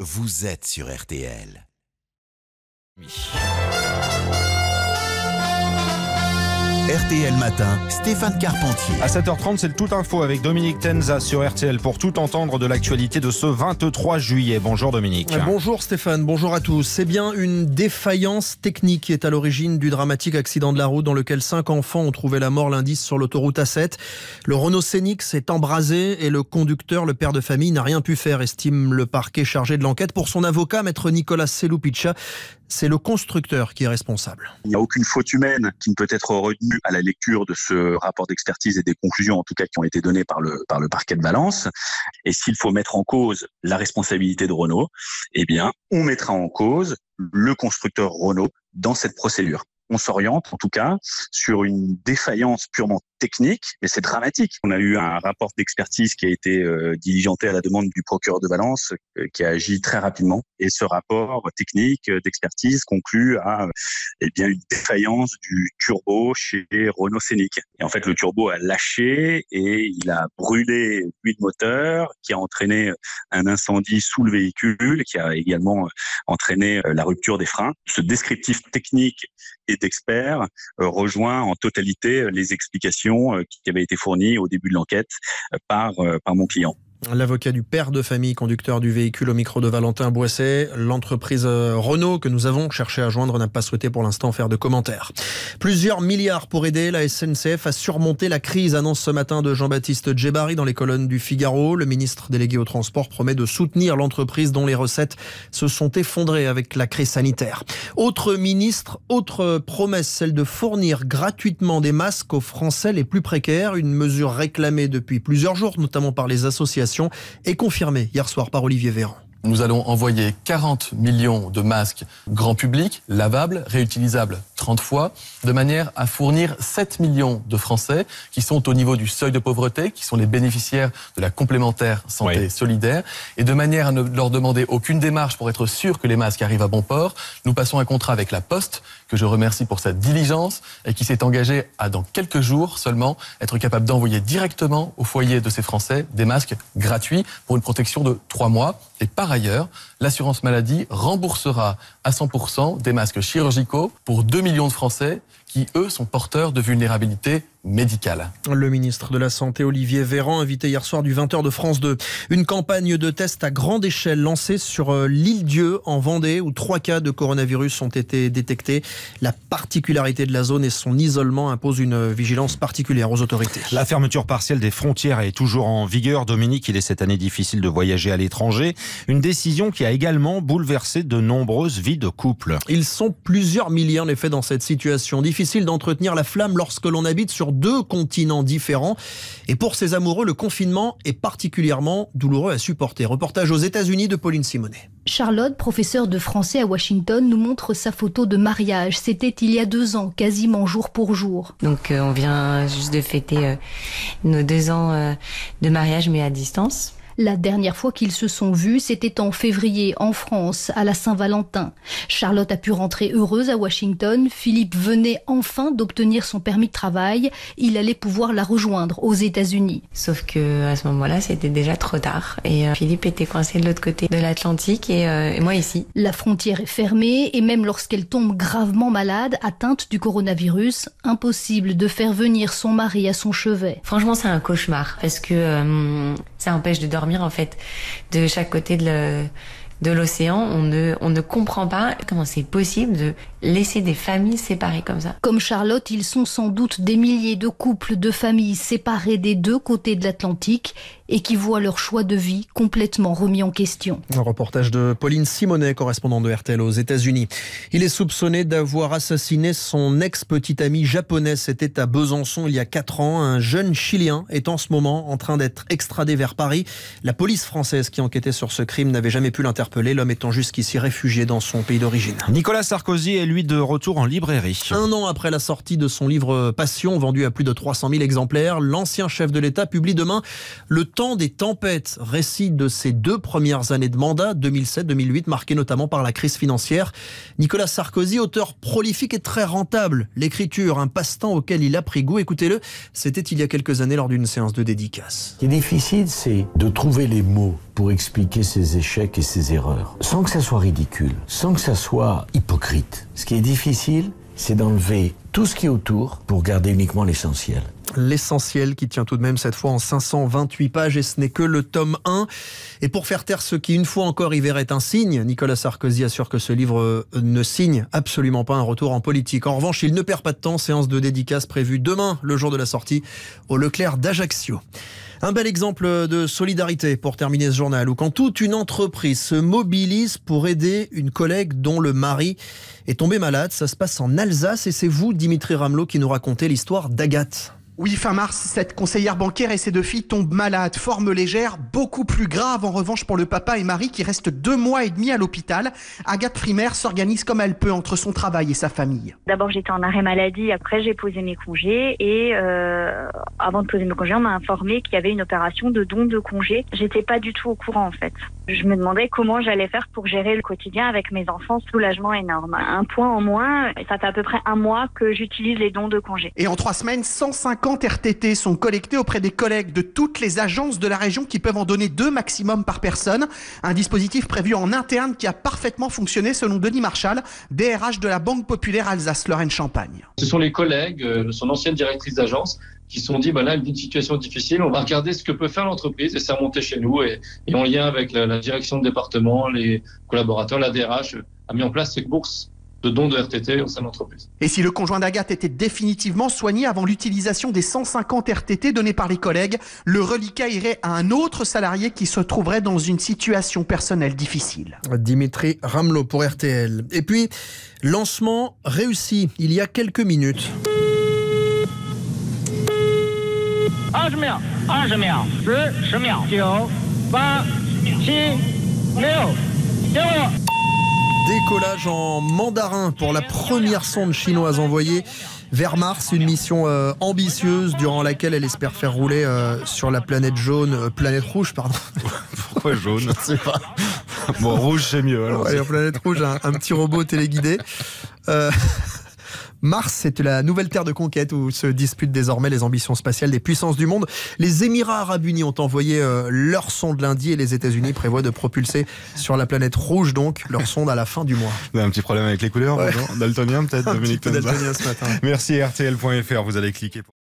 vous êtes sur RTL. RTL Matin, Stéphane Carpentier. À 7h30, c'est le Tout Info avec Dominique Tenza sur RTL pour tout entendre de l'actualité de ce 23 juillet. Bonjour Dominique. Bonjour Stéphane, bonjour à tous. C'est bien une défaillance technique qui est à l'origine du dramatique accident de la route dans lequel 5 enfants ont trouvé la mort lundi sur l'autoroute A7. Le Renault Scénic s'est embrasé et le conducteur, le père de famille, n'a rien pu faire, estime le parquet chargé de l'enquête. Pour son avocat, maître Nicolas Seloupicha, c'est le constructeur qui est responsable. Il n'y a aucune faute humaine qui ne peut être retenue à la lecture de ce rapport d'expertise et des conclusions, en tout cas, qui ont été données par le parquet de Valence. Et s'il faut mettre en cause la responsabilité de Renault, eh bien, on mettra en cause le constructeur Renault dans cette procédure. On s'oriente, en tout cas, sur une défaillance purement technique, mais c'est dramatique. On a eu un rapport d'expertise qui a été diligenté à la demande du procureur de Valence, qui a agi très rapidement. Et ce rapport technique d'expertise conclut à une défaillance du turbo chez Renault Scénic. Et en fait, le turbo a lâché et il a brûlé l'huile moteur, qui a entraîné un incendie sous le véhicule, qui a également entraîné la rupture des freins. Ce descriptif technique et d'experts rejoint en totalité les explications qui avaient été fournies au début de l'enquête par mon client. L'avocat du père de famille, conducteur du véhicule au micro de Valentin Boisset. L'entreprise Renault que nous avons cherché à joindre n'a pas souhaité pour l'instant faire de commentaires. Plusieurs milliards pour aider la SNCF à surmonter la crise, annonce ce matin de Jean-Baptiste Djebbari dans les colonnes du Figaro. Le ministre délégué au transport promet de soutenir l'entreprise dont les recettes se sont effondrées avec la crise sanitaire. Autre ministre, autre promesse, celle de fournir gratuitement des masques aux Français les plus précaires. Une mesure réclamée depuis plusieurs jours, notamment par les associations, est confirmé hier soir par Olivier Véran. Nous allons envoyer 40 millions de masques grand public, lavables, réutilisables 30 fois, de manière à fournir 7 millions de Français qui sont au niveau du seuil de pauvreté, qui sont les bénéficiaires de la complémentaire santé solidaire, et de manière à ne leur demander aucune démarche pour être sûr que les masques arrivent à bon port, nous passons un contrat avec la Poste, que je remercie pour sa diligence, et qui s'est engagé à, dans quelques jours seulement, être capable d'envoyer directement au foyer de ces Français des masques gratuits pour une protection de 3 mois. Et par ailleurs, l'assurance maladie remboursera à 100% des masques chirurgicaux pour 2 millions de Français qui, eux, sont porteurs de vulnérabilité médicale. Le ministre de la Santé, Olivier Véran, invité hier soir du 20h de France 2. Une campagne de tests à grande échelle lancée sur l'île Dieu en Vendée, où 3 cas de coronavirus ont été détectés. La particularité de la zone et son isolement impose une vigilance particulière aux autorités. La fermeture partielle des frontières est toujours en vigueur. Dominique, il est cette année difficile de voyager à l'étranger. Une décision qui a également bouleversé de nombreuses vies de couples. Ils sont plusieurs milliers en effet dans cette situation. Difficile d'entretenir la flamme lorsque l'on habite sur 2 continents différents. Et pour ces amoureux, le confinement est particulièrement douloureux à supporter. Reportage aux États-Unis de Pauline Simonet. Charlotte, professeure de français à Washington, nous montre sa photo de mariage. C'était il y a 2 ans, quasiment jour pour jour. Donc on vient juste de fêter nos 2 ans de mariage, mais à distance. La dernière fois qu'ils se sont vus, c'était en février, en France, à la Saint-Valentin. Charlotte a pu rentrer heureuse à Washington. Philippe venait enfin d'obtenir son permis de travail. Il allait pouvoir la rejoindre aux États-Unis. Sauf que à ce moment-là, c'était déjà trop tard. Et Philippe était coincé de l'autre côté de l'Atlantique et moi ici. La frontière est fermée et même lorsqu'elle tombe gravement malade, atteinte du coronavirus, impossible de faire venir son mari à son chevet. Franchement, c'est un cauchemar parce que ça empêche de dormir en fait de chaque côté de l'océan. On ne comprend pas comment c'est possible de laisser des familles séparées comme ça. Comme Charlotte, ils sont sans doute des milliers de couples, de familles séparées des 2 côtés de l'Atlantique et qui voient leur choix de vie complètement remis en question. Un reportage de Pauline Simonet, correspondante de RTL aux États-Unis. Il est soupçonné d'avoir assassiné son ex-petite amie japonaise. C'était à Besançon il y a 4 ans. Un jeune Chilien est en ce moment en train d'être extradé vers Paris. La police française qui enquêtait sur ce crime n'avait jamais pu l'interpeller, l'homme étant jusqu'ici réfugié dans son pays d'origine. Nicolas Sarkozy est lui de retour en librairie. 1 an après la sortie de son livre Passion, vendu à plus de 300 000 exemplaires, l'ancien chef de l'État publie demain Le temps des tempêtes, récit de ses 2 premières années de mandat, 2007-2008, marqué notamment par la crise financière. Nicolas Sarkozy, auteur prolifique et très rentable. L'écriture, un passe-temps auquel il a pris goût. Écoutez-le, c'était il y a quelques années lors d'une séance de dédicace. Ce qui est difficile, c'est de trouver les mots pour expliquer ses échecs et ses erreurs, sans que ça soit ridicule, sans que ça soit hypocrite. Ce qui est difficile, c'est d'enlever tout ce qui est autour pour garder uniquement l'essentiel. L'essentiel qui tient tout de même cette fois en 528 pages et ce n'est que le tome 1. Et pour faire taire ceux qui une fois encore y verraient un signe, Nicolas Sarkozy assure que ce livre ne signe absolument pas un retour en politique. En revanche, il ne perd pas de temps, séance de dédicace prévue demain, le jour de la sortie, au Leclerc d'Ajaccio. Un bel exemple de solidarité pour terminer ce journal, où quand toute une entreprise se mobilise pour aider une collègue dont le mari est tombé malade. Ça se passe en Alsace et c'est vous, Dimitri Ramelot, qui nous racontez l'histoire d'Agathe. Oui, fin mars, cette conseillère bancaire et ses 2 filles tombent malades, forme légère, beaucoup plus grave en revanche pour le papa et Marie qui restent 2 mois et demi à l'hôpital. Agathe Frimer s'organise comme elle peut entre son travail et sa famille. D'abord j'étais en arrêt maladie, après j'ai posé mes congés et avant de poser mes congés on m'a informé qu'il y avait une opération de don de congés. J'étais pas du tout au courant en fait. Je me demandais comment j'allais faire pour gérer le quotidien avec mes enfants, soulagement énorme. Un point en moins, ça fait à peu près 1 mois que j'utilise les dons de congés. Et en 3 semaines, 150 RTT sont collectés auprès des collègues de toutes les agences de la région qui peuvent en donner 2 maximum par personne. Un dispositif prévu en interne qui a parfaitement fonctionné selon Denis Marchal, DRH de la Banque Populaire Alsace-Lorraine-Champagne. Ce sont les collègues de son ancienne directrice d'agence qui se sont dit, là, une situation difficile, on va regarder ce que peut faire l'entreprise et c'est remonté chez nous et en lien avec la direction de département, les collaborateurs, la DRH a mis en place ces bourses de dons de RTT au sein de l'entreprise. Et si le conjoint d'Agathe était définitivement soigné avant l'utilisation des 150 RTT donnés par les collègues, le reliquat irait à un autre salarié qui se trouverait dans une situation personnelle difficile. Dimitri Ramelot pour RTL. Et puis, lancement réussi il y a quelques minutes. 20秒，20秒，10秒，9、8、7、6，给我。 Décollage en mandarin pour la première sonde chinoise envoyée vers Mars, une mission ambitieuse durant laquelle elle espère faire rouler sur la planète rouge, pardon. Pourquoi jaune? Je ne sais pas. Bon, rouge c'est mieux. Alors la planète rouge, un petit robot téléguidé. Mars, c'est la nouvelle terre de conquête où se disputent désormais les ambitions spatiales des puissances du monde. Les Émirats Arabes Unis ont envoyé leur sonde lundi et les États-Unis prévoient de propulser sur la planète rouge donc leur sonde à la fin du mois. Vous avez un petit problème avec les couleurs, daltonien peut-être, Dominique Tenza. Daltonien ce matin. Merci RTL.fr, vous allez cliquer.